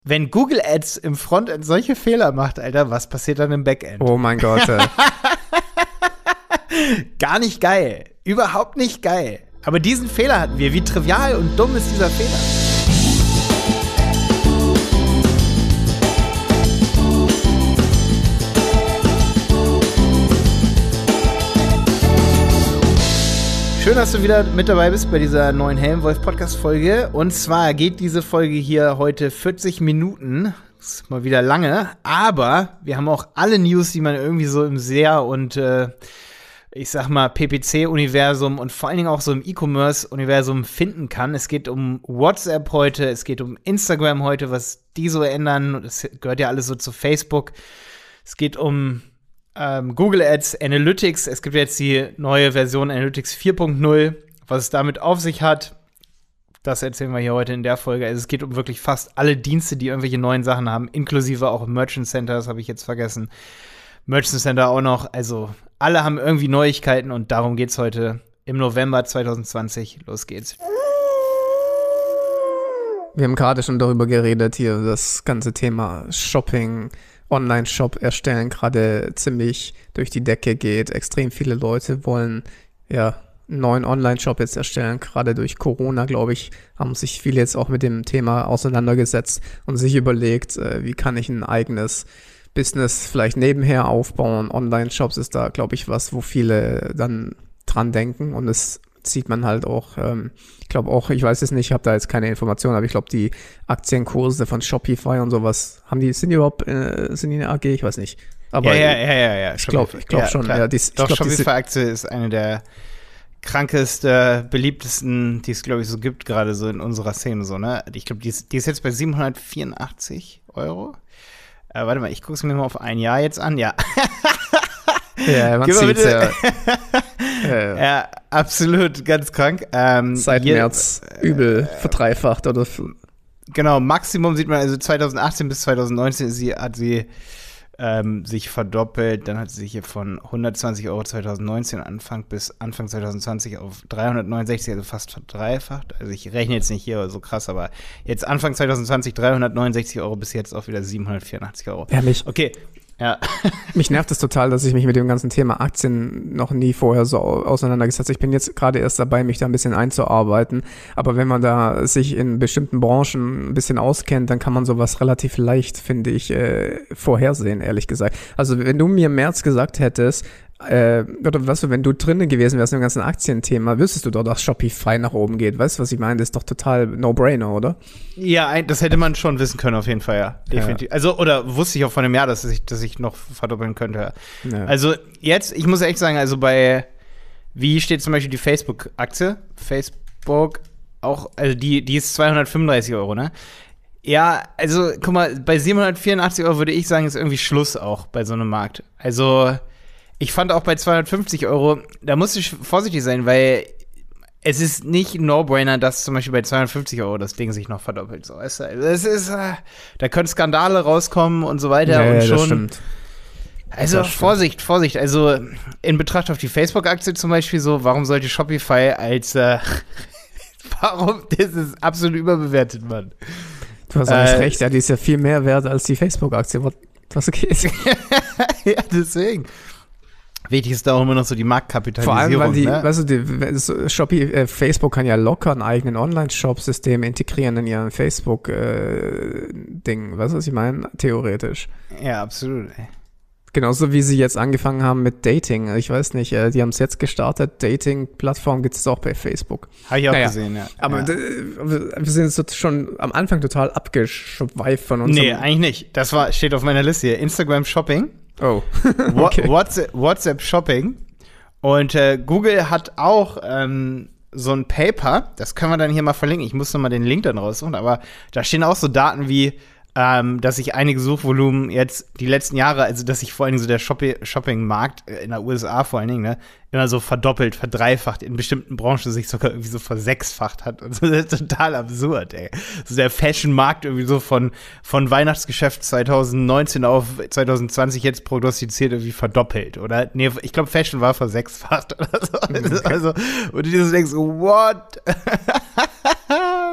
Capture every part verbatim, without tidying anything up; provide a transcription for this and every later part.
Wenn Google Ads im Frontend solche Fehler macht, Alter, was passiert dann im Backend? Oh mein Gott. Äh. Gar nicht geil. Überhaupt nicht geil. Aber diesen Fehler hatten wir. Wie trivial und dumm ist dieser Fehler? Schön, dass du wieder mit dabei bist bei dieser neuen Helmwolf-Podcast-Folge. Und zwar geht diese Folge hier heute vierzig Minuten. Das ist mal wieder lange. Aber wir haben auch alle News, die man irgendwie so im S E A und äh, ich sag mal P P C-Universum und vor allen Dingen auch so im E-Commerce-Universum finden kann. Es geht um WhatsApp heute, es geht um Instagram heute, was die so ändern. Das gehört ja alles so zu Facebook. Es geht um Ähm, Google Ads, Analytics, es gibt jetzt die neue Version Analytics vier Punkt null, was es damit auf sich hat, das erzählen wir hier heute in der Folge. Also es geht um wirklich fast alle Dienste, die irgendwelche neuen Sachen haben, inklusive auch Merchant Center, das habe ich jetzt vergessen. Merchant Center auch noch, also alle haben irgendwie Neuigkeiten und darum geht's heute im November zwanzig zwanzig. Los geht's. Wir haben gerade schon darüber geredet, hier das ganze Thema Shopping, Online-Shop erstellen gerade ziemlich durch die Decke geht. Extrem viele Leute wollen ja einen neuen Online-Shop jetzt erstellen. Gerade durch Corona, glaube ich, haben sich viele jetzt auch mit dem Thema auseinandergesetzt und sich überlegt, äh, wie kann ich ein eigenes Business vielleicht nebenher aufbauen. Online-Shops ist da, glaube ich, was, wo viele dann dran denken und es sieht man halt auch, ähm, ich glaube auch, ich weiß es nicht, ich habe da jetzt keine Informationen, aber ich glaube, die Aktienkurse von Shopify und sowas, haben die, sind die überhaupt, äh, sind die eine A G? Ich weiß nicht. Aber ja, ja, ja, ja, ja. Ich glaube ich glaub ja, schon. Ja, dies, Doch, ich glaub, Shopify-Aktie ist eine der krankeste, beliebtesten, die es, glaube ich, so gibt, gerade so in unserer Szene, so, ne? Ich glaube, die ist, die ist jetzt bei siebenhundertvierundachtzig Euro. Äh, warte mal, ich gucke es mir mal auf ein Jahr jetzt an, ja. Ja, man sieht's ja. ja. Ja, absolut, ganz krank. Ähm, Seit hier, März übel äh, verdreifacht oder genau, Maximum sieht man, also zwanzig achtzehn bis zwanzig neunzehn sie, hat sie ähm, sich verdoppelt, dann hat sie sich hier von hundertzwanzig Euro zwanzig neunzehn Anfang bis Anfang zwanzig zwanzig auf dreihundertneunundsechzig, also fast verdreifacht. Also ich rechne jetzt nicht hier so krass, aber jetzt Anfang zwanzig zwanzig dreihundertneunundsechzig Euro bis jetzt auch wieder siebenhundertvierundachtzig Euro. Ja, mich. Okay. Ja. Mich nervt es total, dass ich mich mit dem ganzen Thema Aktien noch nie vorher so auseinandergesetzt habe. Ich bin jetzt gerade erst dabei, mich da ein bisschen einzuarbeiten. Aber wenn man da sich in bestimmten Branchen ein bisschen auskennt, dann kann man sowas relativ leicht, finde ich, äh, vorhersehen, ehrlich gesagt. Also wenn du mir im März gesagt hättest, äh, oder was, wenn du drinnen gewesen wärst im ganzen Aktienthema, wüsstest du doch, dass Shopify nach oben geht. Weißt du, was ich meine? Das ist doch total No-Brainer, oder? Ja, das hätte man schon wissen können, auf jeden Fall, ja. Definitiv. Ja. Also, oder wusste ich auch von einem Jahr, dass ich, dass ich noch verdoppeln könnte. Ja. Ja. Also, jetzt, ich muss echt sagen, also bei, wie steht zum Beispiel die Facebook-Aktie? Facebook auch, also die, die ist zweihundertfünfunddreißig Euro, ne? Ja, also, guck mal, bei siebenhundertvierundachtzig Euro würde ich sagen, ist irgendwie Schluss auch bei so einem Markt. Also, ich fand auch bei zweihundertfünfzig Euro, da musst du vorsichtig sein, weil es ist nicht ein No-Brainer, dass zum Beispiel bei zweihundertfünfzig Euro das Ding sich noch verdoppelt. So, weißt du? Also es ist, äh, da können Skandale rauskommen und so weiter. Ja, und ja, schon. Das stimmt. Also das Vorsicht, stimmt. Vorsicht. Also in Betracht auf die Facebook-Aktie zum Beispiel so, warum sollte Shopify als, äh, warum, das ist absolut überbewertet, Mann. Du hast eigentlich äh, recht, ja, die ist ja viel mehr wert als die Facebook-Aktie. Was geht? Ja, deswegen. Wichtig ist da auch immer noch so die Marktkapitalisierung. Vor allem, weil die, ne? weißt du, die, so Shopee, äh, Facebook kann ja locker ein eigenen Online-Shop-System integrieren in ihren Facebook-Ding. Äh, weißt du, was ich meine? Theoretisch. Ja, absolut. Ey. Genauso wie sie jetzt angefangen haben mit Dating. Ich weiß nicht, äh, die haben es jetzt gestartet. Dating-Plattform gibt es auch bei Facebook. Habe ich auch naja, gesehen, ja. Aber ja. D- wir sind jetzt schon am Anfang total abgeschweift von uns. Nee, eigentlich nicht. Das war, steht auf meiner Liste hier. Instagram Shopping. Oh, okay. WhatsApp, WhatsApp Shopping. Und äh, Google hat auch ähm, so ein Paper, das können wir dann hier mal verlinken. Ich muss noch mal den Link dann raussuchen, aber da stehen auch so Daten wie, ähm, dass sich einige Suchvolumen jetzt die letzten Jahre, also dass sich vor allen Dingen so der Shoppi- Shopping-Markt in der U S A vor allen Dingen, ne, immer so verdoppelt, verdreifacht, in bestimmten Branchen sich sogar irgendwie so versechsfacht hat. Und so, das ist total absurd, ey. So der Fashion-Markt irgendwie so von, von Weihnachtsgeschäft zwanzig neunzehn auf zwanzig zwanzig jetzt prognostiziert irgendwie verdoppelt. Oder, nee, ich glaube, Fashion war versechsfacht oder so. Okay. Also, und du dir so denkst, what?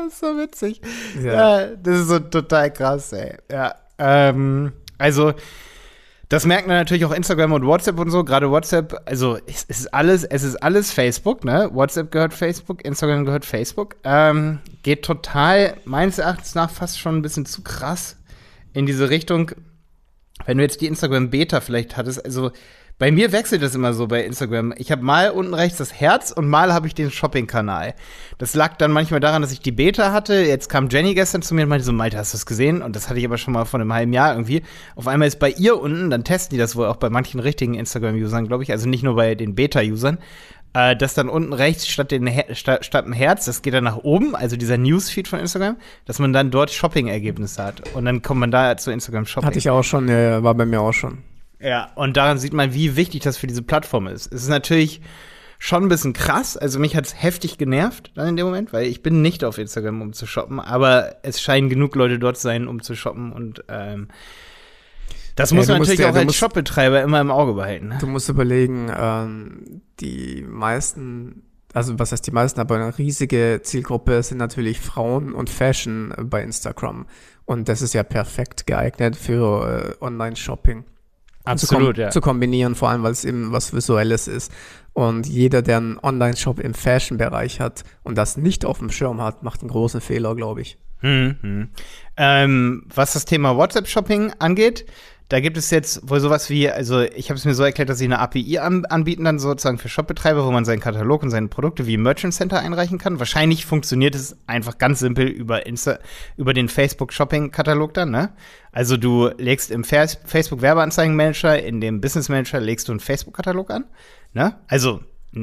Das ist so witzig. Ja. Ja, das ist so total krass, ey. Ja, ähm, also das merken dann natürlich auch Instagram und WhatsApp und so. Gerade WhatsApp, also es ist alles, es ist alles Facebook, ne? WhatsApp gehört Facebook, Instagram gehört Facebook. Ähm, geht total, meines Erachtens nach, fast schon ein bisschen zu krass in diese Richtung. Wenn du jetzt die Instagram-Beta vielleicht hattest, also bei mir wechselt das immer so bei Instagram. Ich habe mal unten rechts das Herz und mal habe ich den Shopping-Kanal. Das lag dann manchmal daran, dass ich die Beta hatte. Jetzt kam Jenny gestern zu mir und meinte so, Malte, hast du das gesehen? Und das hatte ich aber schon mal vor einem halben Jahr irgendwie. Auf einmal ist bei ihr unten, dann testen die das wohl auch bei manchen richtigen Instagram-Usern, glaube ich, also nicht nur bei den Beta-Usern, äh, dass dann unten rechts statt, den Her- statt, statt dem Herz, das geht dann nach oben, also dieser Newsfeed von Instagram, dass man dann dort Shopping-Ergebnisse hat. Und dann kommt man da zu Instagram-Shopping. Hatte ich auch schon, ja, war bei mir auch schon. Ja, und daran sieht man, wie wichtig das für diese Plattform ist. Es ist natürlich schon ein bisschen krass, also mich hat's heftig genervt dann in dem Moment, weil ich bin nicht auf Instagram, um zu shoppen, aber es scheinen genug Leute dort zu sein, um zu shoppen und ähm, das muss ja, man natürlich musst, auch ja, als musst, Shopbetreiber immer im Auge behalten. Ne? Du musst überlegen, ähm, die meisten, also was heißt die meisten, aber eine riesige Zielgruppe sind natürlich Frauen und Fashion bei Instagram und das ist ja perfekt geeignet für äh, Online-Shopping. Absolut, zu, ja. zu kombinieren, vor allem, weil es eben was Visuelles ist. Und jeder, der einen Online-Shop im Fashion-Bereich hat und das nicht auf dem Schirm hat, macht einen großen Fehler, glaube ich. Hm, hm. Ähm, was das Thema WhatsApp-Shopping angeht, da gibt es jetzt wohl sowas wie, also ich habe es mir so erklärt, dass sie eine A P I an, anbieten dann sozusagen für Shopbetreiber, wo man seinen Katalog und seine Produkte wie im Merchant Center einreichen kann. Wahrscheinlich funktioniert es einfach ganz simpel über Insta, über den Facebook Shopping Katalog dann, ne? Also du legst im Fa- Facebook Werbeanzeigenmanager, in dem Business Manager legst du einen Facebook Katalog an, ne? Also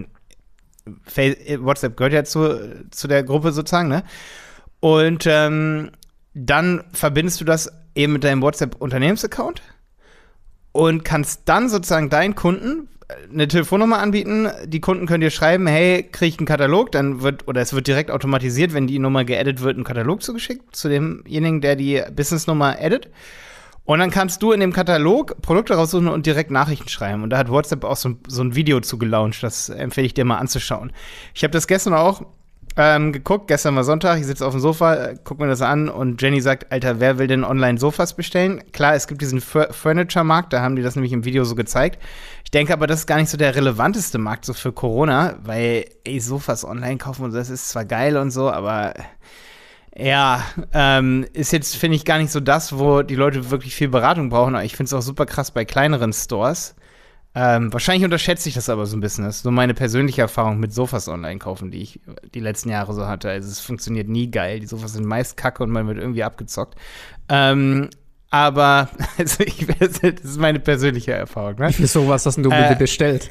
Fa- WhatsApp gehört ja zu, zu der Gruppe sozusagen, ne? Und ähm, dann verbindest du das eben mit deinem WhatsApp-Unternehmensaccount und kannst dann sozusagen deinen Kunden eine Telefonnummer anbieten. Die Kunden können dir schreiben, hey, krieg ich einen Katalog, dann wird, oder es wird direkt automatisiert, wenn die Nummer geaddet wird, ein Katalog zugeschickt zu demjenigen, der die Businessnummer addet. Und dann kannst du in dem Katalog Produkte raussuchen und direkt Nachrichten schreiben. Und da hat WhatsApp auch so, so ein Video zu gelauncht, das empfehle ich dir mal anzuschauen. Ich habe das gestern auch Ähm, geguckt, gestern war Sonntag, ich sitze auf dem Sofa, äh, guck mir das an und Jenny sagt, Alter, wer will denn online Sofas bestellen? Klar, es gibt diesen F- Furniture-Markt, da haben die das nämlich im Video so gezeigt. Ich denke aber, das ist gar nicht so der relevanteste Markt so für Corona, weil, ey, Sofas online kaufen und so, das ist zwar geil und so, aber ja, ähm, ist jetzt, finde ich, gar nicht so das, wo die Leute wirklich viel Beratung brauchen. Aber ich finde es auch super krass bei kleineren Stores. Ähm, wahrscheinlich unterschätze ich das aber so ein bisschen. Das ist so meine persönliche Erfahrung mit Sofas online kaufen, die ich die letzten Jahre so hatte. Also es funktioniert nie geil. Die Sofas sind meist kacke und man wird irgendwie abgezockt. Ähm, aber also ich, das ist meine persönliche Erfahrung. Ne? Wie viel Sowas hast du bitte äh, bestellt?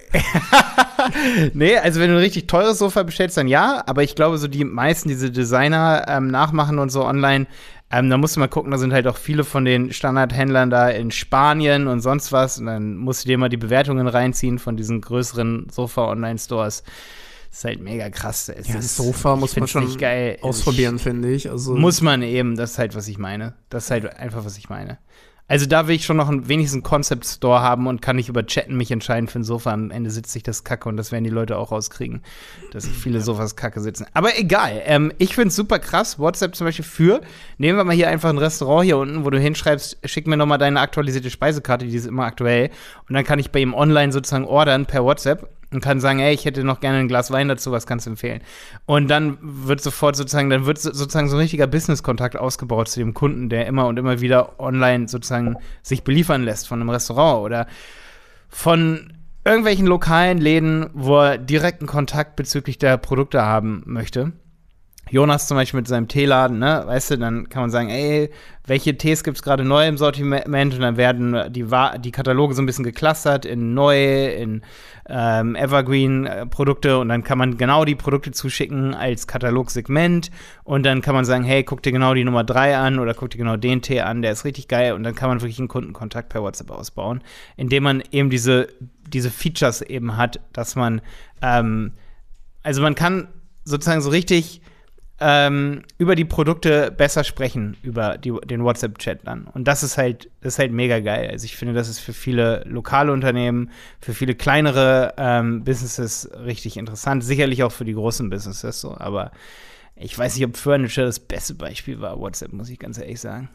Nee, also wenn du ein richtig teures Sofa bestellst, dann ja. Aber ich glaube, so die meisten, diese Designer ähm, nachmachen und so online, Ähm, da musst du mal gucken, da sind halt auch viele von den Standardhändlern da in Spanien und sonst was. Und dann musst du dir mal die Bewertungen reinziehen von diesen größeren Sofa-Online-Stores. Das ist halt mega krass. Es ja, ist, Sofa muss man schon geil. ausprobieren, finde ich. Also muss man eben, das ist halt, was ich meine. Das ist halt einfach, was ich meine. Also da will ich schon noch einen, wenigstens einen Concept-Store haben und kann nicht über Chatten mich entscheiden für ein Sofa. Am Ende sitzt sich das Kacke und das werden die Leute auch rauskriegen, dass viele Sofas Kacke sitzen. Aber egal, ähm, ich find's super krass. WhatsApp zum Beispiel für, nehmen wir mal hier einfach ein Restaurant hier unten, wo du hinschreibst, schick mir noch mal deine aktualisierte Speisekarte, die ist immer aktuell. Und dann kann ich bei ihm online sozusagen ordern per WhatsApp und kann sagen, ey, ich hätte noch gerne ein Glas Wein dazu, was kannst du empfehlen? Und dann wird sofort sozusagen, dann wird sozusagen so ein richtiger Business-Kontakt ausgebaut zu dem Kunden, der immer und immer wieder online sozusagen sich beliefern lässt von einem Restaurant oder von irgendwelchen lokalen Läden, wo er direkten Kontakt bezüglich der Produkte haben möchte. Jonas zum Beispiel mit seinem Teeladen, ne, weißt du, dann kann man sagen, ey, welche Tees gibt's gerade neu im Sortiment und dann werden die, die Kataloge so ein bisschen geclustert in neue, in ähm, Evergreen-Produkte und dann kann man genau die Produkte zuschicken als Katalogsegment und dann kann man sagen, hey, guck dir genau die Nummer drei an oder guck dir genau den Tee an, der ist richtig geil und dann kann man wirklich einen Kundenkontakt per WhatsApp ausbauen, indem man eben diese, diese Features eben hat, dass man, ähm, also man kann sozusagen so richtig Ähm, über die Produkte besser sprechen, über die, den WhatsApp-Chat dann. Und das ist halt, das ist halt mega geil. Also ich finde, das ist für viele lokale Unternehmen, für viele kleinere ähm, Businesses richtig interessant. Sicherlich auch für die großen Businesses so, aber Ich weiß nicht, ob Furniture das beste Beispiel war, WhatsApp, muss ich ganz ehrlich sagen.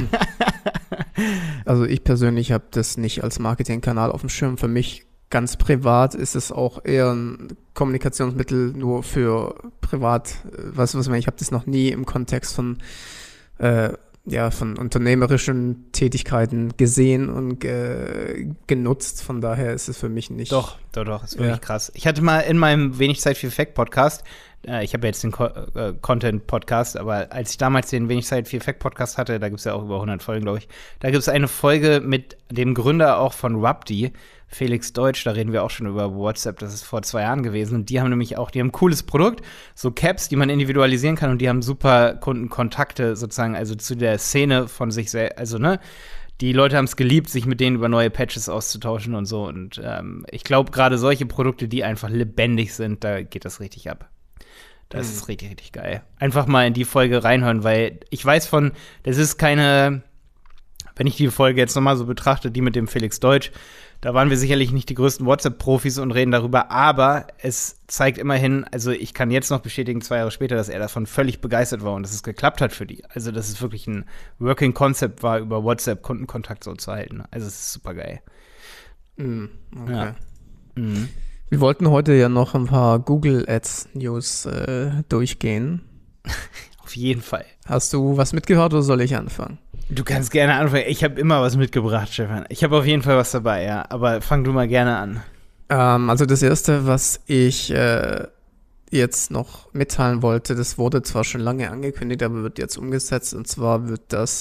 Also ich persönlich habe das nicht als Marketingkanal auf dem Schirm. Für mich ganz privat ist es auch eher ein Kommunikationsmittel nur für privat. Was, was ich meine, ich habe das noch nie im Kontext von, äh, ja, von unternehmerischen Tätigkeiten gesehen und ge- genutzt. Von daher ist es für mich nicht. Doch, doch, doch, ist wirklich Ja. krass. Ich hatte mal in meinem Wenig Zeit für Fact Podcast, äh, ich habe ja jetzt den Co- äh, Content-Podcast, aber als ich damals den Wenig Zeit für Fact Podcast hatte, da gibt es ja auch über hundert Folgen, glaube ich, da gibt es eine Folge mit dem Gründer auch von Rupti, Felix Deutsch, da reden wir auch schon über WhatsApp, das ist vor zwei Jahren gewesen. Und die haben nämlich auch, die haben ein cooles Produkt, so Caps, die man individualisieren kann und die haben super Kundenkontakte sozusagen, also zu der Szene von sich selbst, also ne, die Leute haben es geliebt, sich mit denen über neue Patches auszutauschen und so. Und ähm, ich glaube, gerade solche Produkte, die einfach lebendig sind, da geht das richtig ab. Das Mhm. ist richtig, richtig geil. Einfach mal in die Folge reinhören, weil ich weiß von, das ist keine, wenn ich die Folge jetzt nochmal so betrachte, die mit dem Felix Deutsch, da waren wir sicherlich nicht die größten WhatsApp-Profis und reden darüber, aber es zeigt immerhin, also ich kann jetzt noch bestätigen, zwei Jahre später, dass er davon völlig begeistert war und dass es geklappt hat für die. Also, dass es wirklich ein Working Concept war, über WhatsApp Kundenkontakt so zu halten. Also, es ist super geil. Mhm, okay. Ja. Mhm. Wir wollten heute ja noch ein paar Google Ads News äh, durchgehen. Auf jeden Fall. Hast du was mitgehört oder soll ich anfangen? Du kannst gerne anfangen. Ich habe immer was mitgebracht, Stefan. Ich habe auf jeden Fall was dabei, ja. Aber fang du mal gerne an. Ähm, also das Erste, was ich äh, jetzt noch mitteilen wollte, das wurde zwar schon lange angekündigt, aber wird jetzt umgesetzt. Und zwar wird das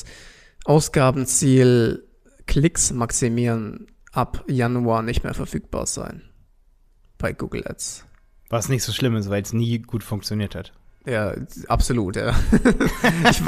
Ausgabenziel Klicks maximieren ab Januar nicht mehr verfügbar sein bei Google Ads. Was nicht so schlimm ist, weil es nie gut funktioniert hat. Ja, absolut, ja. ich,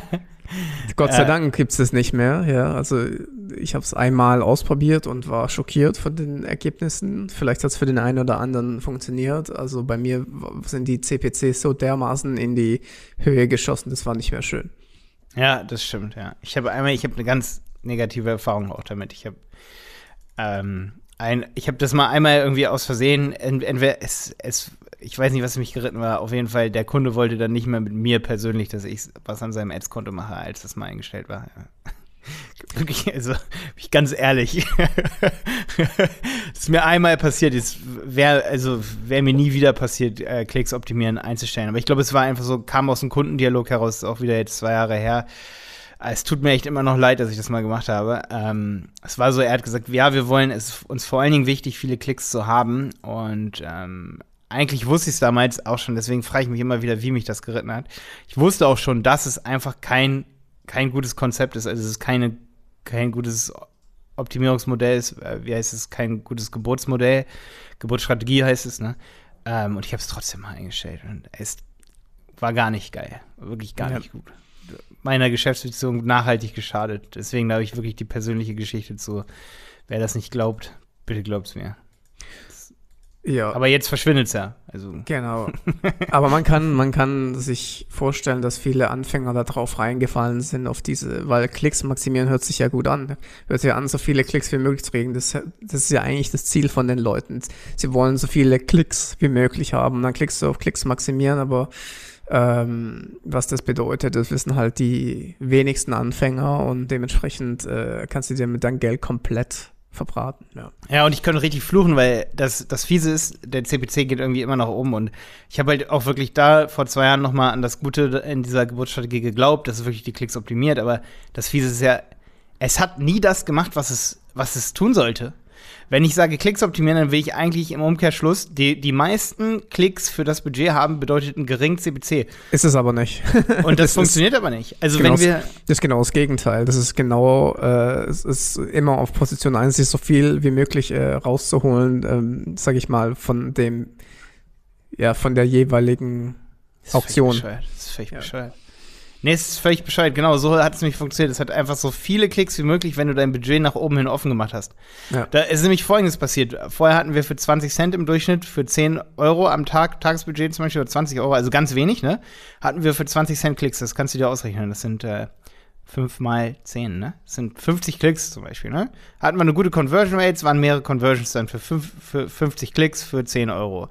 Gott sei Äh. Dank gibt es das nicht mehr, ja. Also ich habe es einmal ausprobiert und war schockiert von den Ergebnissen. Vielleicht hat es für den einen oder anderen funktioniert. Also bei mir sind die C P Cs so dermaßen in die Höhe geschossen, das war nicht mehr schön. Ja, das stimmt, ja. Ich habe einmal, ich habe eine ganz negative Erfahrung auch damit. Ich habe ähm, ein, ich habe das mal einmal irgendwie aus Versehen, entweder es, es, ich weiß nicht, was mich geritten war, auf jeden Fall, der Kunde wollte dann nicht mehr mit mir persönlich, dass ich was an seinem Ads-Konto mache, als das mal eingestellt war. Ja. Wirklich, also, bin ich ganz ehrlich. Das ist mir einmal passiert, es wäre also, wär mir nie wieder passiert, äh, Klicks optimieren einzustellen. Aber ich glaube, es war einfach so, kam aus dem Kundendialog heraus, ist auch wieder jetzt zwei Jahre her. Es tut mir echt immer noch leid, dass ich das mal gemacht habe. Ähm, es war so, er hat gesagt, ja, wir wollen, es ist uns vor allen Dingen wichtig, viele Klicks zu haben. Und ähm, eigentlich wusste ich es damals auch schon, deswegen frage ich mich immer wieder, wie mich das geritten hat. Ich wusste auch schon, dass es einfach kein, kein gutes Konzept ist. Also es ist keine, kein gutes Optimierungsmodell, ist, wie heißt es, kein gutes Geburtsmodell. Geburtsstrategie heißt es, ne? Ähm, und ich habe es trotzdem mal eingestellt. Und es war gar nicht geil. Wirklich gar Ja. nicht gut. Meiner Geschäftsbeziehung nachhaltig geschadet. Deswegen habe ich wirklich die persönliche Geschichte zu. Wer das nicht glaubt, bitte glaubt's mir. Ja. Aber jetzt verschwindet es ja. Also. Genau. Aber man kann, man kann sich vorstellen, dass viele Anfänger da drauf reingefallen sind auf diese, weil Klicks maximieren hört sich ja gut an. Hört sich ja an, so viele Klicks wie möglich zu kriegen. Das, das ist ja eigentlich das Ziel von den Leuten. Sie wollen so viele Klicks wie möglich haben. Und dann klickst du auf Klicks maximieren, aber ähm, was das bedeutet, das wissen halt die wenigsten Anfänger und dementsprechend äh, kannst du dir mit deinem Geld komplett verbraten, ja. Ja, und ich könnte richtig fluchen, weil das, das Fiese ist, der C P C geht irgendwie immer nach oben und ich habe halt auch wirklich da vor zwei Jahren noch mal an das Gute in dieser Geburtsstrategie geglaubt, dass es wirklich die Klicks optimiert, aber das Fiese ist ja, es hat nie das gemacht, was es, was es tun sollte. Wenn ich sage Klicks optimieren, dann will ich eigentlich im Umkehrschluss, die, die meisten Klicks für das Budget haben, bedeutet einen geringen C P C. Ist es aber nicht. Und das, Das funktioniert ist aber nicht. Also genau wenn wir das ist genau das Gegenteil. Das ist genau, äh, es ist immer auf Position eins, sich so viel wie möglich äh, rauszuholen, ähm, sag ich mal, von dem, ja, von der jeweiligen Das ist Auktion. völlig bescheuert. Das ist völlig Ja. bescheuert. Nee, es ist völlig bescheuert. Genau, so hat es nämlich funktioniert. Es hat einfach so viele Klicks wie möglich, wenn du dein Budget nach oben hin offen gemacht hast. Ja. Da ist nämlich Folgendes passiert. Vorher hatten wir für zwanzig Cent im Durchschnitt, für zehn Euro am Tag, Tagesbudget zum Beispiel, oder zwanzig Euro, also ganz wenig, ne? Hatten wir für zwanzig Cent Klicks. Das kannst du dir ausrechnen. Das sind äh, fünf mal zehn, ne? Das sind fünfzig Klicks zum Beispiel, ne? Hatten wir eine gute Conversion Rate, es waren mehrere Conversions dann für, fünf, für fünfzig Klicks für zehn Euro.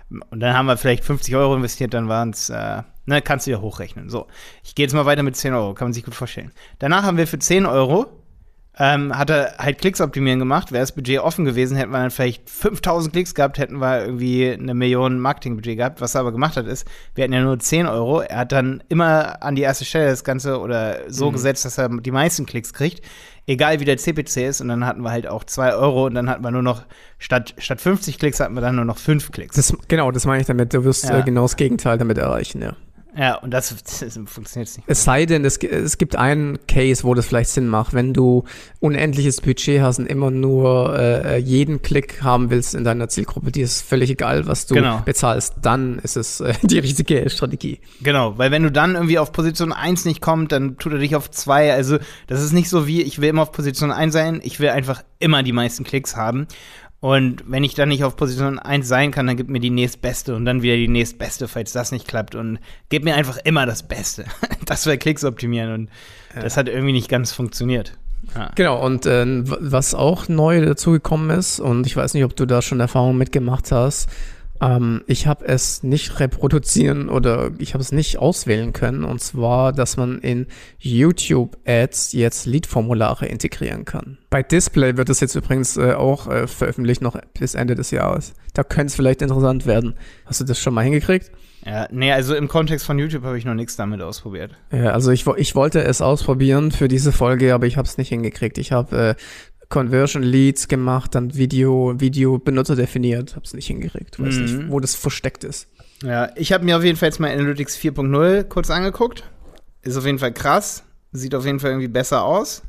Und dann haben wir vielleicht fünfzig Euro investiert, dann waren es, äh, ne, kannst du ja hochrechnen. So, ich gehe jetzt mal weiter mit zehn Euro, kann man sich gut vorstellen. Danach haben wir für zehn Euro, ähm, hat er halt Klicks optimieren gemacht. Wäre das Budget offen gewesen, hätten wir dann vielleicht fünftausend Klicks gehabt, hätten wir irgendwie eine Million Marketingbudget gehabt. Was er aber gemacht hat, ist, wir hatten ja nur zehn Euro. Er hat dann immer an die erste Stelle das Ganze oder so mhm. gesetzt, dass er die meisten Klicks kriegt. Egal wie der C P C ist, und dann hatten wir halt auch zwei Euro und dann hatten wir nur noch, statt, statt fünfzig Klicks hatten wir dann nur noch fünf Klicks. Das, genau, das meine ich damit, du wirst ja. äh, genau das Gegenteil damit erreichen, ja. Ja, und das, das funktioniert nicht. Es sei denn, es, es gibt einen Case, wo das vielleicht Sinn macht, wenn du unendliches Budget hast und immer nur äh, jeden Klick haben willst in deiner Zielgruppe, dir ist völlig egal, was du genau. bezahlst, dann ist es äh, die richtige Strategie. Genau, weil wenn du dann irgendwie auf Position eins nicht kommst, dann tut er dich auf zwei. Also das ist nicht so wie, ich will immer auf Position eins sein, ich will einfach immer die meisten Klicks haben. Und wenn ich dann nicht auf Position eins sein kann, dann gib mir die nächstbeste und dann wieder die nächstbeste, falls das nicht klappt. Und gib mir einfach immer das Beste. Das wäre Klicks optimieren. Und ja. das hat irgendwie nicht ganz funktioniert. Ja. Genau, und äh, was auch neu dazugekommen ist, und ich weiß nicht, ob du da schon Erfahrungen mitgemacht hast, ähm, ich habe es nicht reproduzieren oder ich habe es nicht auswählen können. Und zwar, dass man in YouTube-Ads jetzt Lead-Formulare integrieren kann. Bei Display wird es jetzt übrigens äh, auch äh, veröffentlicht, noch bis Ende des Jahres. Da könnte es vielleicht interessant werden. Hast du das schon mal hingekriegt? Ja, nee, also im Kontext von YouTube habe ich noch nichts damit ausprobiert. Ja, also ich, ich wollte es ausprobieren für diese Folge, aber ich habe es nicht hingekriegt. Ich habe äh, Conversion Leads gemacht, dann Video, Video Benutzer definiert, habe es nicht hingekriegt. Weiß mhm. nicht, wo das versteckt ist. Ja, ich habe mir auf jeden Fall jetzt mal Analytics vier Punkt null kurz angeguckt. Ist auf jeden Fall krass. Sieht auf jeden Fall irgendwie besser aus.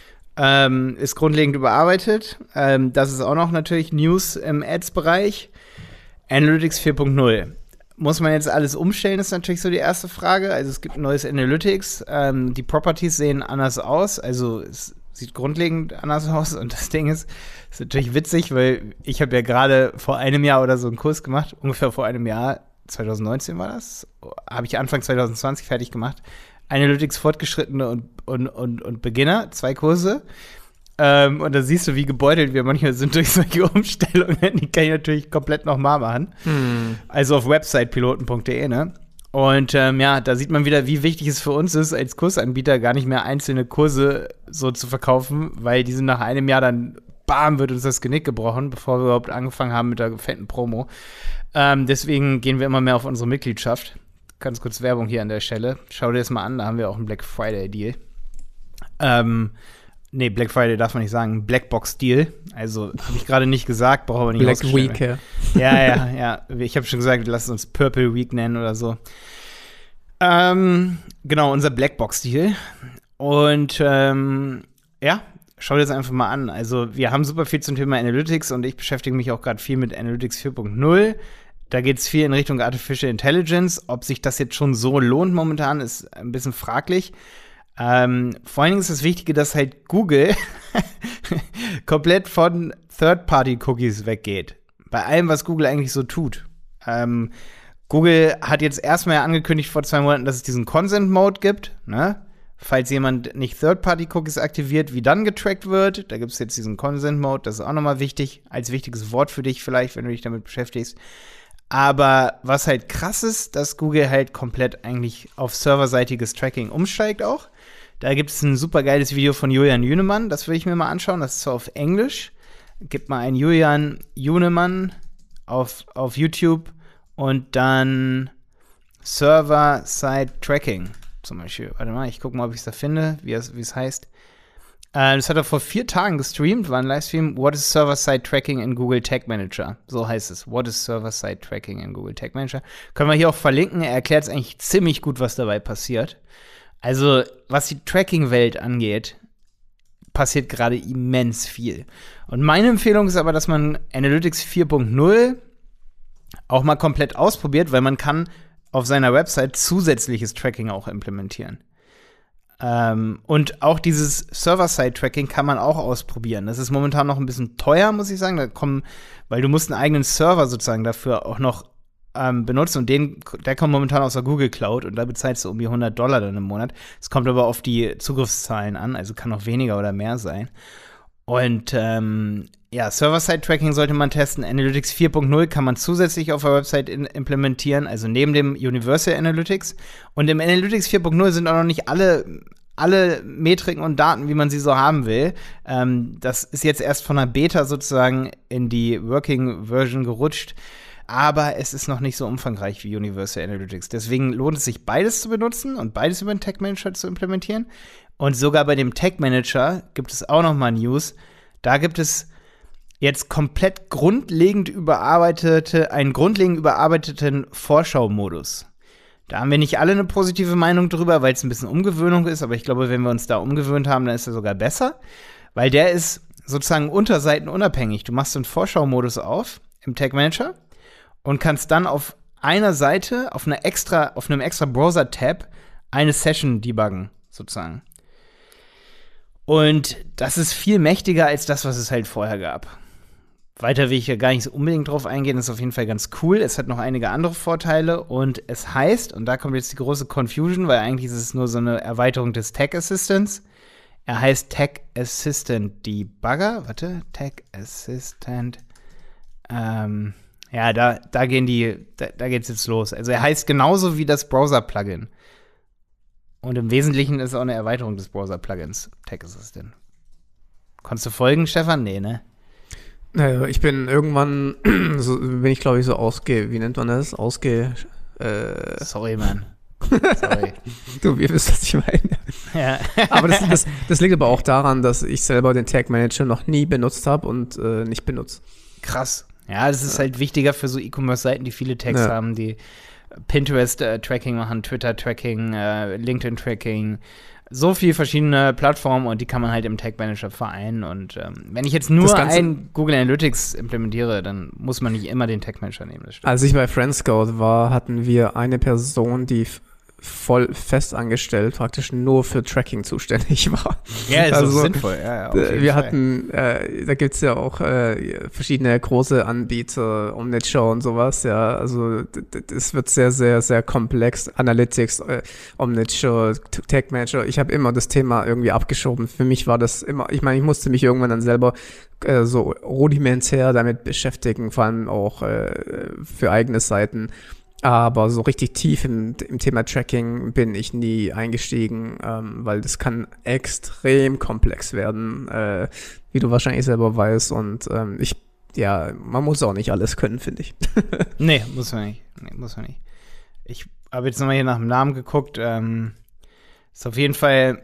Ähm, ist grundlegend überarbeitet. Ähm, das ist auch noch natürlich News im Ads-Bereich. Analytics vier Punkt null. Muss man jetzt alles umstellen, ist natürlich so die erste Frage. Also es gibt ein neues Analytics. Ähm, die Properties sehen anders aus. Also es sieht grundlegend anders aus. Und das Ding ist, ist natürlich witzig, weil ich habe ja gerade vor einem Jahr oder so einen Kurs gemacht. Ungefähr vor einem Jahr, zwanzig neunzehn war das. Habe ich Anfang zwanzig zwanzig fertig gemacht. Analytics Fortgeschrittene und, und, und, und Beginner, zwei Kurse. Ähm, und da siehst du, wie gebeutelt wir manchmal sind durch solche Umstellungen. Die kann ich natürlich komplett nochmal machen. Hm. Also auf websitepiloten punkt de, ne? Und ähm, ja, da sieht man wieder, wie wichtig es für uns ist, als Kursanbieter gar nicht mehr einzelne Kurse so zu verkaufen, weil die sind nach einem Jahr dann, bam, wird uns das Genick gebrochen, bevor wir überhaupt angefangen haben mit der fetten Promo. Ähm, deswegen gehen wir immer mehr auf unsere Mitgliedschaft. Ganz kurz Werbung hier an der Stelle. Schau dir das mal an, da haben wir auch einen Black Friday Deal. Ähm, nee, Black Friday darf man nicht sagen, Blackbox Deal. Also, habe ich gerade nicht gesagt, brauchen wir nicht Black Week, ja. Ja, ja, ja. Ich habe schon gesagt, lass uns Purple Week nennen oder so. Ähm, genau, unser Blackbox Deal. Und ähm, ja, schau dir das einfach mal an. Also, wir haben super viel zum Thema Analytics und ich beschäftige mich auch gerade viel mit Analytics vier Punkt null. Da geht es viel in Richtung Artificial Intelligence. Ob sich das jetzt schon so lohnt momentan, ist ein bisschen fraglich. Ähm, vor allen Dingen ist das Wichtige, dass halt Google komplett von Third-Party-Cookies weggeht. Bei allem, was Google eigentlich so tut. Ähm, Google hat jetzt erstmal angekündigt vor zwei Monaten, dass es diesen Consent-Mode gibt, ne? Falls jemand nicht Third-Party-Cookies aktiviert, wie dann getrackt wird. Da gibt es jetzt diesen Consent-Mode, das ist auch nochmal wichtig, als wichtiges Wort für dich vielleicht, wenn du dich damit beschäftigst. Aber was halt krass ist, dass Google halt komplett eigentlich auf serverseitiges Tracking umsteigt auch. Da gibt es ein super geiles Video von Julian Jünemann, das will ich mir mal anschauen, das ist zwar auf Englisch. Gib mal einen Julian Jünemann auf, auf YouTube und dann Server-Side-Tracking zum Beispiel. Warte mal, ich gucke mal, ob ich es da finde, wie es, wie es heißt. Äh, das hat er vor vier Tagen gestreamt, war ein Livestream. What is Server-Side-Tracking in Google Tag Manager? So heißt es. What is Server-Side-Tracking in Google Tag Manager? Können wir hier auch verlinken. Er erklärt es eigentlich ziemlich gut, was dabei passiert. Also, was die Tracking-Welt angeht, passiert gerade immens viel. Und meine Empfehlung ist aber, dass man Analytics vier Punkt null auch mal komplett ausprobiert, weil man kann auf seiner Website zusätzliches Tracking auch implementieren. Ähm, und auch dieses Server-Side-Tracking kann man auch ausprobieren. Das ist momentan noch ein bisschen teuer, muss ich sagen. Da kommen, weil du musst einen eigenen Server sozusagen dafür auch noch ähm, benutzen. Und den, der kommt momentan aus der Google Cloud und da bezahlst du um die hundert Dollar dann im Monat. Es kommt aber auf die Zugriffszahlen an, also kann auch weniger oder mehr sein. Und ähm, ja, Server-Side-Tracking sollte man testen. Analytics vier Punkt null kann man zusätzlich auf der Website in, implementieren, also neben dem Universal Analytics. Und im Analytics vier Punkt null sind auch noch nicht alle, alle Metriken und Daten, wie man sie so haben will. Ähm, das ist jetzt erst von der Beta sozusagen in die Working-Version gerutscht. Aber es ist noch nicht so umfangreich wie Universal Analytics. Deswegen lohnt es sich, beides zu benutzen und beides über den Tag Manager zu implementieren. Und sogar bei dem Tag Manager gibt es auch noch mal News. Da gibt es jetzt komplett grundlegend überarbeitete, einen grundlegend überarbeiteten Vorschau-Modus. Da haben wir nicht alle eine positive Meinung drüber, weil es ein bisschen Umgewöhnung ist. Aber ich glaube, wenn wir uns da umgewöhnt haben, dann ist er sogar besser. Weil der ist sozusagen unterseitenunabhängig. Du machst so einen Vorschau-Modus auf im Tag Manager und kannst dann auf einer Seite, auf, einer extra, auf einem extra Browser-Tab eine Session debuggen, sozusagen. Und das ist viel mächtiger als das, was es halt vorher gab. Weiter will ich ja gar nicht so unbedingt drauf eingehen, das ist auf jeden Fall ganz cool. Es hat noch einige andere Vorteile und es heißt, und da kommt jetzt die große Confusion, weil eigentlich ist es nur so eine Erweiterung des Tag Assistants. Er heißt Tag Assistant Debugger. Warte, Tag Assistant. Ähm, ja, da, da gehen die, da, da geht's jetzt los. Also er heißt genauso wie das Browser-Plugin. Und im Wesentlichen ist es auch eine Erweiterung des Browser-Plugins, Tag Assistant. Konntest du folgen, Stefan? Nee, ne? Naja, ich bin irgendwann, so, bin ich glaube ich so ausge, wie nennt man das? Ausge, äh Sorry, Mann. Sorry. Du, ihr wisst, was ich meine. Ja. Aber das, das, das liegt aber auch daran, dass ich selber den Tag Manager noch nie benutzt habe und äh, nicht benutze. Krass. Ja, das ist ja. halt wichtiger für so E-Commerce-Seiten, die viele Tags ja. haben, die Pinterest-Tracking äh, machen, Twitter-Tracking, äh, LinkedIn-Tracking, so viele verschiedene Plattformen und die kann man halt im Tag Manager vereinen. Und ähm, wenn ich jetzt nur ein Google Analytics implementiere, dann muss man nicht immer den Tag Manager nehmen. Als ich bei Friendscout war, hatten wir eine Person, die f- voll fest angestellt, praktisch nur für Tracking zuständig war. Ja, ist also, auch sinnvoll. Ja, ja, auf jeden wir Fall. hatten, äh, da gibt's ja auch äh, verschiedene große Anbieter, Omnichannel und sowas, ja, also es wird sehr, sehr, sehr komplex. Analytics, äh, Omnichannel, Tag Manager, ich habe immer das Thema irgendwie abgeschoben. Für mich war das immer, ich meine, ich musste mich irgendwann dann selber äh, so rudimentär damit beschäftigen, vor allem auch äh, für eigene Seiten. Aber so richtig tief im, im Thema Tracking bin ich nie eingestiegen, ähm, weil das kann extrem komplex werden, äh, wie du wahrscheinlich selber weißt. Und ähm, ich, ja, man muss auch nicht alles können, finde ich. Nee, muss man nicht. Nee, muss man nicht. Ich habe jetzt nochmal hier nach dem Namen geguckt. Ähm, ist auf jeden Fall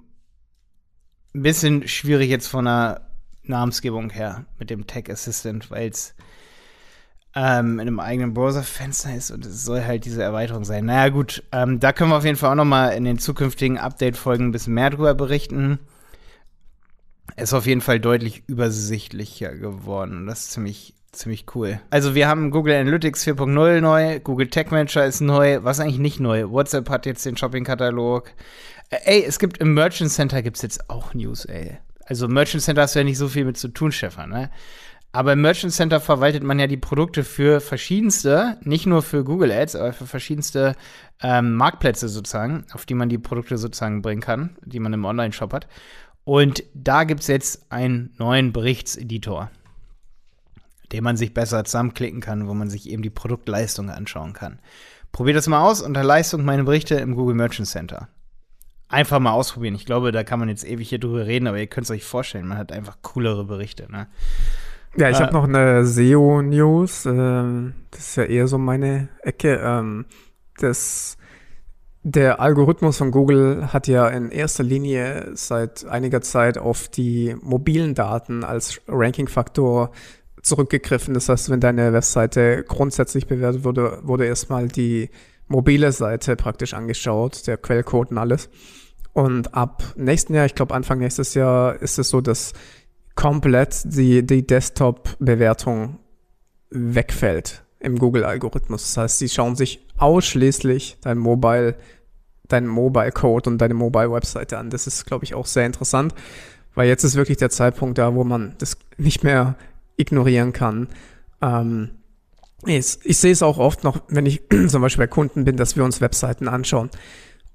ein bisschen schwierig jetzt von der Namensgebung her mit dem Tag Assistant, weil es Ähm, in einem eigenen Browserfenster ist und es soll halt diese Erweiterung sein. Naja gut, ähm, da können wir auf jeden Fall auch noch mal in den zukünftigen Update-Folgen ein bisschen mehr drüber berichten. Es ist auf jeden Fall deutlich übersichtlicher geworden und das ist ziemlich, ziemlich cool. Also wir haben Google Analytics vier Punkt null neu, Google Tag Manager ist neu, was eigentlich nicht neu. WhatsApp hat jetzt den Shopping-Katalog. Äh, ey, es gibt im Merchant Center gibt's jetzt auch News, ey. Also im Merchant Center hast du ja nicht so viel mit zu tun, Stefan, ne? Aber im Merchant Center verwaltet man ja die Produkte für verschiedenste, nicht nur für Google Ads, aber für verschiedenste ähm, Marktplätze sozusagen, auf die man die Produkte sozusagen bringen kann, die man im Online-Shop hat. Und da gibt es jetzt einen neuen Berichtseditor, den man sich besser zusammenklicken kann, wo man sich eben die Produktleistung anschauen kann. Probiert das mal aus, unter Leistung meine Berichte im Google Merchant Center. Einfach mal ausprobieren. Ich glaube, da kann man jetzt ewig hier drüber reden, aber ihr könnt es euch vorstellen, man hat einfach coolere Berichte, ne? Ja, ich äh, habe noch eine S E O-News. Ähm, das ist ja eher so meine Ecke. Ähm, das, der Algorithmus von Google hat ja in erster Linie seit einiger Zeit auf die mobilen Daten als Ranking-Faktor zurückgegriffen. Das heißt, wenn deine Webseite grundsätzlich bewertet wurde, wurde erstmal die mobile Seite praktisch angeschaut, der Quellcode und alles. Und ab nächsten Jahr, ich glaube Anfang nächstes Jahr, ist es so, dass komplett die, die Desktop-Bewertung wegfällt im Google-Algorithmus. Das heißt, sie schauen sich ausschließlich dein Mobile, deinen Mobile-Code und deine Mobile-Webseite an. Das ist, glaube ich, auch sehr interessant, weil jetzt ist wirklich der Zeitpunkt da, wo man das nicht mehr ignorieren kann. Ähm, ich, ich sehe es auch oft noch, wenn ich zum Beispiel bei Kunden bin, dass wir uns Webseiten anschauen.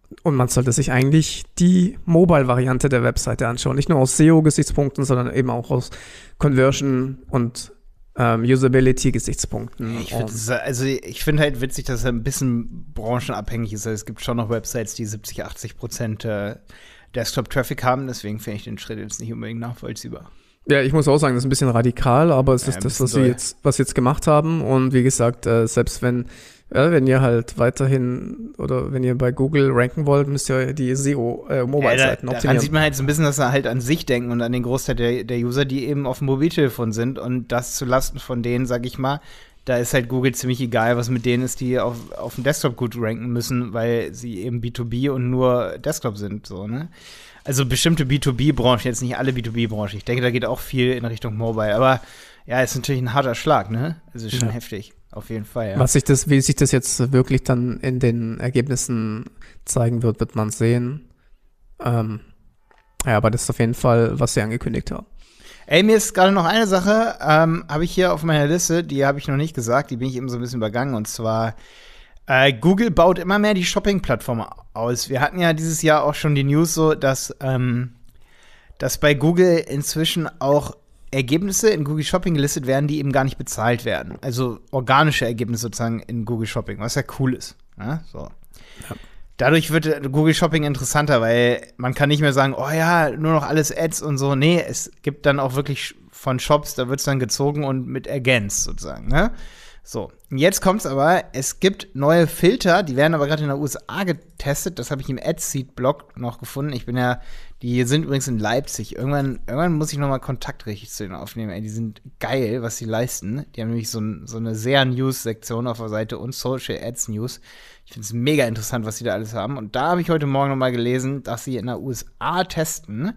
und man sollte sich eigentlich die Mobile-Variante der Webseite anschauen. Nicht nur aus S E O-Gesichtspunkten, sondern eben auch aus Conversion- und ähm, Usability-Gesichtspunkten. Ich find, also ich finde halt witzig, dass er ein bisschen branchenabhängig ist. Also es gibt schon noch Websites, die siebzig, achtzig Prozent äh, Desktop-Traffic haben. Deswegen finde ich den Schritt jetzt nicht unbedingt nachvollziehbar. Ja, ich muss auch sagen, das ist ein bisschen radikal, aber es Ja, ist das, was doll. sie jetzt, was sie jetzt gemacht haben. Und wie gesagt, äh, selbst wenn, ja, wenn ihr halt weiterhin oder wenn ihr bei Google ranken wollt, müsst ihr die S E O-Mobile-Seiten ja, da, optimieren. daran sieht man halt so ein bisschen, dass sie halt an sich denken und an den Großteil der, der User, die eben auf dem Mobiltelefon sind. Und das zulasten von denen, sag ich mal, da ist halt Google ziemlich egal, was mit denen ist, die auf, auf dem Desktop gut ranken müssen, weil sie eben B zwei B und nur Desktop sind, so, ne? Also bestimmte B zwei B-Branchen, jetzt nicht alle B zwei B-Branchen. Ich denke, da geht auch viel in Richtung Mobile. Aber ja, ist natürlich ein harter Schlag, ne? Also ist schon Ja. heftig. Auf jeden Fall, ja. Was sich das, wie sich das jetzt wirklich dann in den Ergebnissen zeigen wird, wird man sehen. Ähm, ja, aber das ist auf jeden Fall, was sie angekündigt haben. Ey, mir ist gerade noch eine Sache, ähm, habe ich hier auf meiner Liste, die habe ich noch nicht gesagt, die bin ich eben so ein bisschen übergangen. Und zwar, äh, Google baut immer mehr die Shopping-Plattform aus. Wir hatten ja dieses Jahr auch schon die News so, dass, ähm, dass bei Google inzwischen auch Ergebnisse in Google Shopping gelistet werden, die eben gar nicht bezahlt werden. Also organische Ergebnisse sozusagen in Google Shopping, was ja cool ist. Ja, so. Ja. Dadurch wird Google Shopping interessanter, weil man kann nicht mehr sagen, oh ja, nur noch alles Ads und so. Nee, es gibt dann auch wirklich von Shops, da wird es dann gezogen und mit ergänzt sozusagen, ne? So, und jetzt kommt's aber, es gibt neue Filter, die werden aber gerade in der U S A getestet. Das habe ich im AdSeed-Blog noch gefunden. Ich bin ja, die sind übrigens in Leipzig. Irgendwann, irgendwann muss ich noch mal Kontakt richtig zu denen aufnehmen. Ey, die sind geil, was sie leisten. Die haben nämlich so, ein, so eine sehr News-Sektion auf der Seite und Social Ads News. Ich finde es mega interessant, was sie da alles haben. Und da habe ich heute Morgen noch mal gelesen, dass sie in der U S A testen,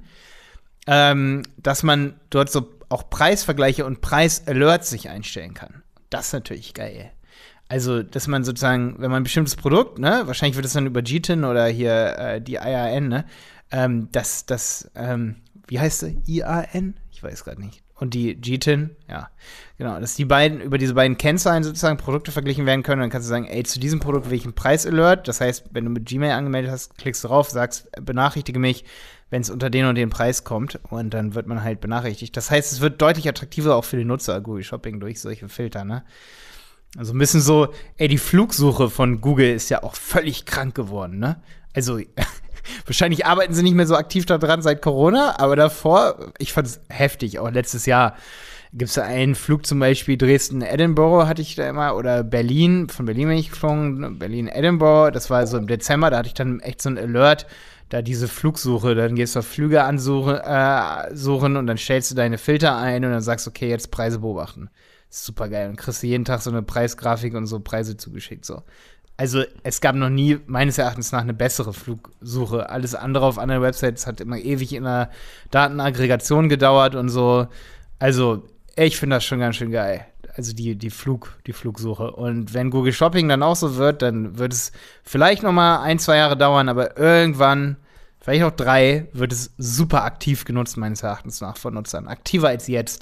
ähm, dass man dort so auch Preisvergleiche und Preisalerts sich einstellen kann. Das ist natürlich geil. Also, dass man sozusagen, wenn man ein bestimmtes Produkt, ne, wahrscheinlich wird es dann über G T I N oder hier äh, die I A N, ne, ähm, das, das, ähm, wie heißt sie? I A N? Ich weiß gerade nicht. Und die G T I N, ja, genau, dass die beiden, über diese beiden Kennzahlen sozusagen Produkte verglichen werden können. Dann kannst du sagen, ey, zu diesem Produkt will ich einen Preisalert. Das heißt, wenn du mit Gmail angemeldet hast, klickst du drauf, sagst, benachrichtige mich, wenn es unter den und den Preis kommt. Und dann wird man halt benachrichtigt. Das heißt, es wird deutlich attraktiver auch für den Nutzer, Google Shopping, durch solche Filter, ne? Also ein bisschen so, ey, die Flugsuche von Google ist ja auch völlig krank geworden, ne? Also wahrscheinlich arbeiten sie nicht mehr so aktiv daran seit Corona, aber davor, ich fand es heftig, auch letztes Jahr gibt es da einen Flug zum Beispiel Dresden-Edinburgh hatte ich da immer, oder Berlin, von Berlin bin ich geflogen, Berlin-Edinburgh, das war so im Dezember, da hatte ich dann echt so ein Alert, da diese Flugsuche, dann gehst du auf Flüge ansuchen äh, suchen und dann stellst du deine Filter ein und dann sagst du, okay, jetzt Preise beobachten. Super geil. Und kriegst du jeden Tag so eine Preisgrafik und so Preise zugeschickt. So. Also es gab noch nie, meines Erachtens nach, eine bessere Flugsuche. Alles andere auf anderen Websites hat immer ewig in der Datenaggregation gedauert und so. Also ich finde das schon ganz schön geil. Also die, die, Flug, die Flugsuche. Und wenn Google Shopping dann auch so wird, dann wird es vielleicht noch mal ein, zwei Jahre dauern, aber irgendwann, vielleicht auch drei, wird es super aktiv genutzt, meines Erachtens nach, von Nutzern. Aktiver als jetzt.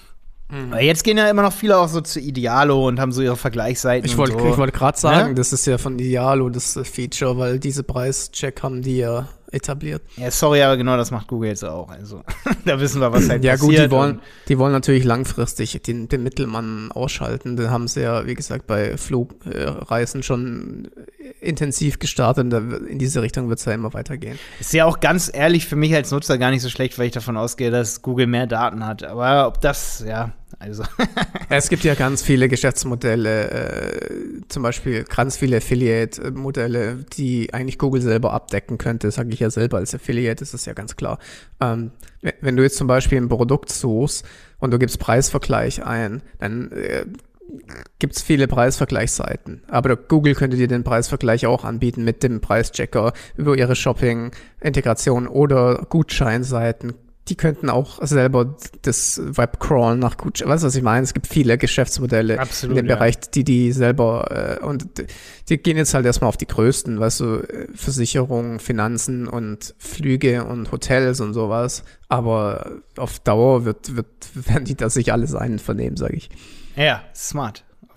Mhm. Jetzt gehen ja immer noch viele auch so zu Idealo und haben so ihre Vergleichsseiten. Ich wollte so. ich wollte gerade sagen, Ne? das ist ja von Idealo das äh, Feature, weil diese Preischeck haben die ja etabliert. Ja, sorry, aber genau das macht Google jetzt auch. Also, da wissen wir, was halt Ja gut, passiert. die wollen, die wollen natürlich langfristig den, den Mittelmann ausschalten. Den haben sie ja, wie gesagt, bei Flugreisen schon intensiv gestartet. Und da, in diese Richtung wird es ja immer weitergehen. Ist ja auch ganz ehrlich für mich als Nutzer gar nicht so schlecht, weil ich davon ausgehe, dass Google mehr Daten hat. Aber ob das, ja, also. Es gibt ja ganz viele Geschäftsmodelle, äh, zum Beispiel ganz viele Affiliate-Modelle, die eigentlich Google selber abdecken könnte, sage ich ja selber als Affiliate, ist das ja ganz klar. Ähm, wenn du jetzt zum Beispiel ein Produkt suchst und du gibst Preisvergleich ein, dann äh, gibt es viele Preisvergleichsseiten. Aber Google könnte dir den Preisvergleich auch anbieten mit dem Preischecker über ihre Shopping-Integration oder Gutscheinseiten. Die könnten auch selber das Web crawlen nach Gutschein. Weißt du, was ich meine? Es gibt viele Geschäftsmodelle Absolut, in dem ja. Bereich, die die selber, äh, und die gehen jetzt halt erstmal auf die größten, weißt du, Versicherungen, Finanzen und Flüge und Hotels und sowas. Aber auf Dauer wird, wird, werden die das sich alles einvernehmen, sage ich. Ja, smart.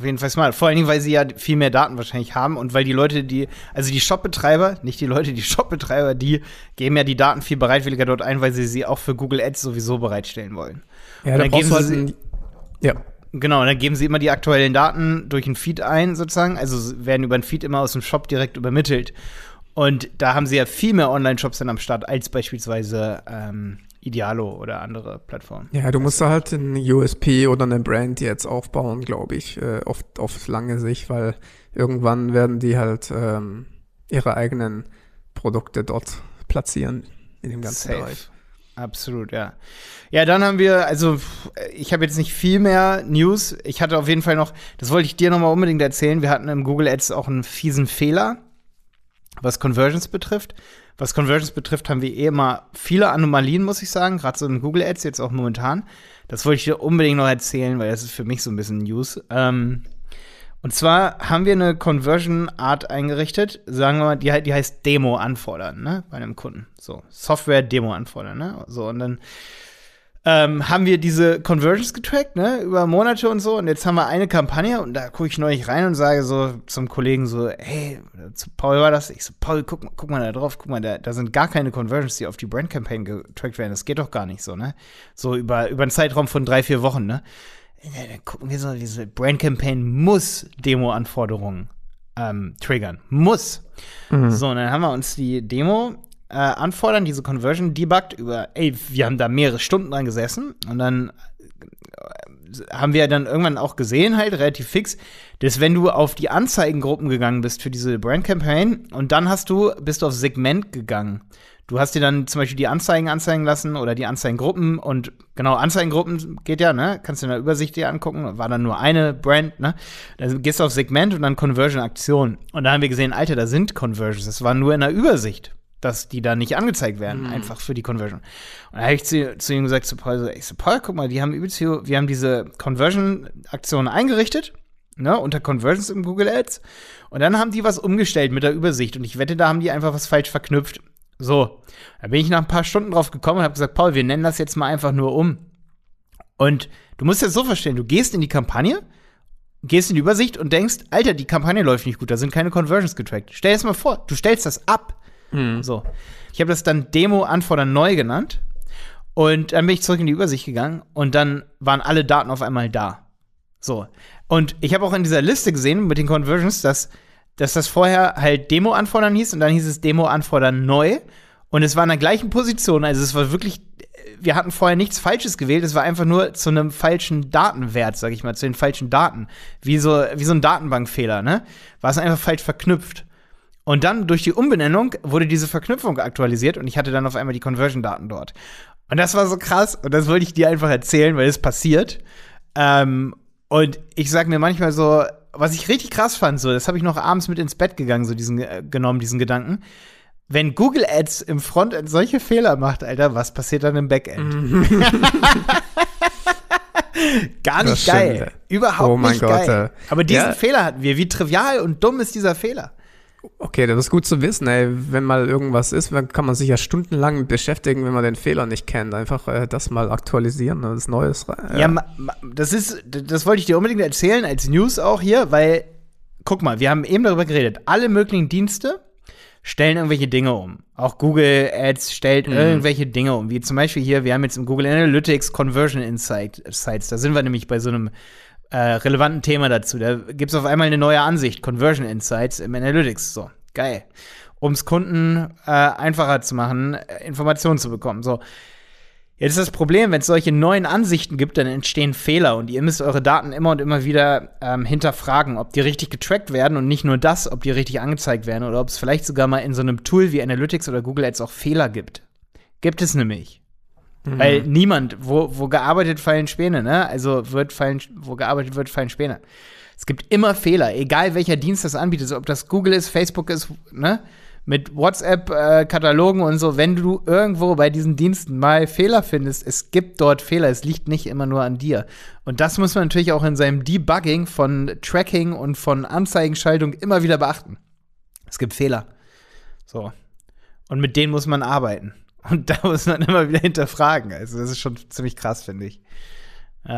Auf jeden Fall smart. Vor allen Dingen, weil sie ja viel mehr Daten wahrscheinlich haben und weil die Leute, die, also die Shop-Betreiber, nicht die Leute, die Shop-Betreiber, die geben ja die Daten viel bereitwilliger dort ein, weil sie sie auch für Google Ads sowieso bereitstellen wollen. Ja, und dann geben halt sie, ein, ja. Genau, und dann geben sie immer die aktuellen Daten durch einen Feed ein, sozusagen. Also werden über einen Feed immer aus dem Shop direkt übermittelt. Und da haben sie ja viel mehr Online-Shops dann am Start als beispielsweise ähm, Idealo oder andere Plattformen. Ja, du musst da halt einen U S P oder eine Brand jetzt aufbauen, glaube ich, äh, auf, auf lange Sicht, weil irgendwann werden die halt ähm, ihre eigenen Produkte dort platzieren in dem ganzen Safe. Bereich. Absolut, ja. Ja, dann haben wir, also ich habe jetzt nicht viel mehr News. Ich hatte auf jeden Fall noch, das wollte ich dir noch mal unbedingt erzählen, wir hatten im Google Ads auch einen fiesen Fehler, was Conversions betrifft. Was Conversions betrifft, haben wir eh immer viele Anomalien, muss ich sagen, gerade so in Google Ads jetzt auch momentan. Das wollte ich dir unbedingt noch erzählen, weil das ist für mich so ein bisschen News. Ähm, und zwar haben wir eine Conversion-Art eingerichtet, sagen wir mal, die, die heißt Demo anfordern, ne, bei einem Kunden. So, Software-Demo anfordern, ne, so, und dann ähm, haben wir diese Conversions getrackt, ne, über Monate und so, und jetzt haben wir eine Kampagne und da gucke ich neulich rein und sage so zum Kollegen so, hey, zu Paul war das, ich so, Paul, guck, guck mal da drauf, guck mal, da, da sind gar keine Conversions, die auf die Brand-Campaign getrackt werden, das geht doch gar nicht so, ne, so über, über einen Zeitraum von drei, vier Wochen, ne. Dann gucken wir so, diese Brand-Campaign muss Demo-Anforderungen ähm, triggern. Muss. Mhm. So, und dann haben wir uns die Demo äh, anfordern, diese Conversion debuggt über, ey, wir haben da mehrere Stunden dran gesessen und dann äh, haben wir dann irgendwann auch gesehen, halt relativ fix, dass wenn du auf die Anzeigengruppen gegangen bist für diese Brand-Campaign und dann hast du, bist du auf Segment gegangen. Du hast dir dann zum Beispiel die Anzeigen anzeigen lassen oder die Anzeigengruppen und genau, Anzeigengruppen geht ja, ne? Kannst du in der Übersicht dir angucken, war dann nur eine Brand, ne? Dann gehst du auf Segment und dann Conversion-Aktion. Und da haben wir gesehen, Alter, da sind Conversions. Das war nur in der Übersicht, dass die da nicht angezeigt werden, mhm. einfach für die Conversion. Und da habe ich zu, zu ihm gesagt, zu Paul, so, ich so, Paul, guck mal, die haben übelst viel, wir haben diese Conversion-Aktion eingerichtet, ne, unter Conversions im Google Ads. Und dann haben die was umgestellt mit der Übersicht. Und ich wette, da haben die einfach was falsch verknüpft. So, da bin ich nach ein paar Stunden drauf gekommen und habe gesagt, Paul, wir nennen das jetzt mal einfach nur um. Und du musst das so verstehen, du gehst in die Kampagne, gehst in die Übersicht und denkst, Alter, die Kampagne läuft nicht gut, da sind keine Conversions getrackt. Stell dir das mal vor, du stellst das ab. Mhm. So, ich habe das dann Demo anfordern neu genannt und dann bin ich zurück in die Übersicht gegangen und dann waren alle Daten auf einmal da. So, und ich habe auch in dieser Liste gesehen mit den Conversions, dass dass das vorher halt Demo anfordern hieß und dann hieß es Demo anfordern neu und es war in der gleichen Position, also es war wirklich, wir hatten vorher nichts Falsches gewählt, es war einfach nur zu einem falschen Datenwert, sag ich mal, zu den falschen Daten, wie so, wie so ein Datenbankfehler, ne, war es einfach falsch verknüpft. Und dann durch die Umbenennung wurde diese Verknüpfung aktualisiert und ich hatte dann auf einmal die Conversion-Daten dort. Und das war so krass und das wollte ich dir einfach erzählen, weil es passiert. Ähm, und ich sag mir manchmal so, was ich richtig krass fand, so, das habe ich noch abends mit ins Bett gegangen, so diesen äh, genommen, diesen Gedanken. Wenn Google Ads im Frontend solche Fehler macht, Alter, was passiert dann im Backend? Mhm. Gar nicht geil. Stimmt. Überhaupt oh mein nicht Gott, geil. Äh, Aber diesen ja. Fehler hatten wir. Wie trivial und dumm ist dieser Fehler? Okay, das ist gut zu wissen, ey. Wenn mal irgendwas ist, dann kann man sich ja stundenlang beschäftigen, wenn man den Fehler nicht kennt. Einfach äh, das mal aktualisieren, was Neues. Äh, ja, ma, ma, das ist, das wollte ich dir unbedingt erzählen, als News auch hier, weil, guck mal, wir haben eben darüber geredet, alle möglichen Dienste stellen irgendwelche Dinge um. Auch Google Ads stellt mhm. irgendwelche Dinge um, wie zum Beispiel hier, wir haben jetzt im Google Analytics Conversion Insights, da sind wir nämlich bei so einem Äh, relevanten Thema dazu. Da gibt es auf einmal eine neue Ansicht, Conversion Insights im Analytics. So, geil. Um es Kunden äh, einfacher zu machen, äh, Informationen zu bekommen. So, jetzt ist das Problem, wenn es solche neuen Ansichten gibt, dann entstehen Fehler und ihr müsst eure Daten immer und immer wieder ähm, hinterfragen, ob die richtig getrackt werden und nicht nur das, ob die richtig angezeigt werden oder ob es vielleicht sogar mal in so einem Tool wie Analytics oder Google Ads auch Fehler gibt. Gibt es nämlich. Mhm. Weil niemand, wo, wo gearbeitet, fallen Späne, ne? Also wird fallen, wo gearbeitet wird, fallen Späne. Es gibt immer Fehler, egal welcher Dienst das anbietet, ob das Google ist, Facebook ist, ne? Mit WhatsApp-Katalogen äh, und so, wenn du irgendwo bei diesen Diensten mal Fehler findest, es gibt dort Fehler, es liegt nicht immer nur an dir. Und das muss man natürlich auch in seinem Debugging von Tracking und von Anzeigenschaltung immer wieder beachten. Es gibt Fehler. So. Und mit denen muss man arbeiten. Und da muss man immer wieder hinterfragen. Also das ist schon ziemlich krass, finde ich. Ja.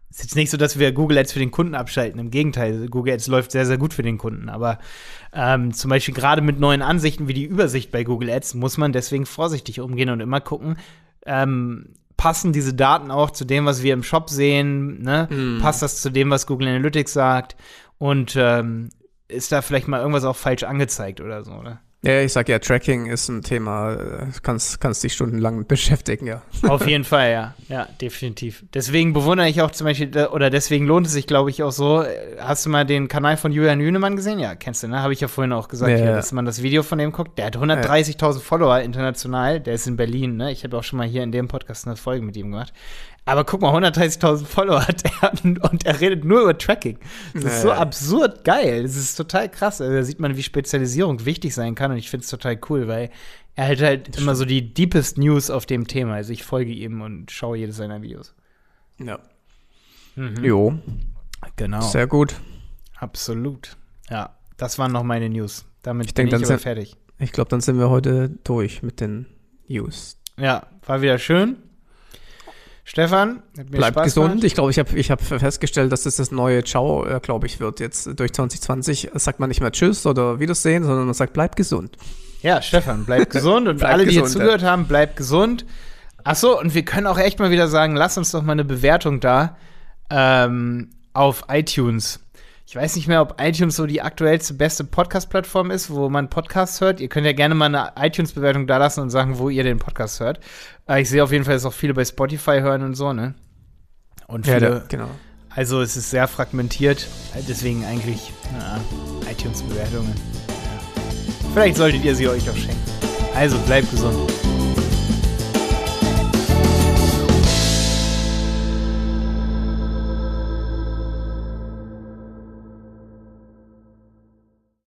ist jetzt nicht so, dass wir Google Ads für den Kunden abschalten. Im Gegenteil, Google Ads läuft sehr, sehr gut für den Kunden. Aber ähm, zum Beispiel gerade mit neuen Ansichten wie die Übersicht bei Google Ads muss man deswegen vorsichtig umgehen und immer gucken, ähm, passen diese Daten auch zu dem, was wir im Shop sehen, ne? Mm. Passt das zu dem, was Google Analytics sagt? Und ähm, ist da vielleicht mal irgendwas auch falsch angezeigt oder so, oder? Ja, ich sag ja, Tracking ist ein Thema, kannst, kannst dich stundenlang mit beschäftigen, ja. Auf jeden Fall, ja. Ja, definitiv. Deswegen bewundere ich auch zum Beispiel, oder deswegen lohnt es sich, glaube ich, auch so. Hast du mal den Kanal von Julian Hühnemann gesehen? Ja, kennst du, ne? Habe ich ja vorhin auch gesagt, ja, hier, ja. dass man das Video von dem guckt. Der hat hundertdreißigtausend Follower international. Der ist in Berlin, ne? Ich habe auch schon mal hier in dem Podcast eine Folge mit ihm gemacht. Aber guck mal, hundertdreißigtausend Follower hat er und er redet nur über Tracking. Das ist so absurd geil. Das ist total krass. Also, da sieht man, wie Spezialisierung wichtig sein kann und ich finde es total cool, weil er hat halt das immer stimmt. so die deepest News auf dem Thema. Also ich folge ihm und schaue jedes seiner Videos. Ja. Mhm. Jo. Genau. Sehr gut. Absolut. Ja, das waren noch meine News. Damit ich bin denk, ich dann aber sind, fertig. Ich glaube, dann sind wir heute durch mit den News. Ja, war wieder schön. Stefan, hat mir Bleibt Spaß gesund. gemacht. Ich glaube, ich habe ich hab festgestellt, dass das das neue Ciao, äh, glaube ich, wird. Jetzt durch zwanzig zwanzig sagt man nicht mehr Tschüss oder Wiedersehen, sondern man sagt, bleibt gesund. Ja, Stefan, bleibt gesund. Und bleibt alle, die gesund, hier zugehört ja. haben, bleibt gesund. Ach so, und wir können auch echt mal wieder sagen, lasst uns doch mal eine Bewertung da ähm, auf iTunes. Ich weiß nicht mehr, ob iTunes so die aktuellste, beste Podcast-Plattform ist, wo man Podcasts hört. Ihr könnt ja gerne mal eine iTunes-Bewertung da lassen und sagen, wo ihr den Podcast hört. Äh, ich sehe auf jeden Fall, dass auch viele bei Spotify hören und so, ne? Und viele, ja, da, genau. Also es ist sehr fragmentiert, deswegen eigentlich na, iTunes-Bewertungen. Ja. Vielleicht solltet ihr sie euch auch schenken. Also bleibt gesund.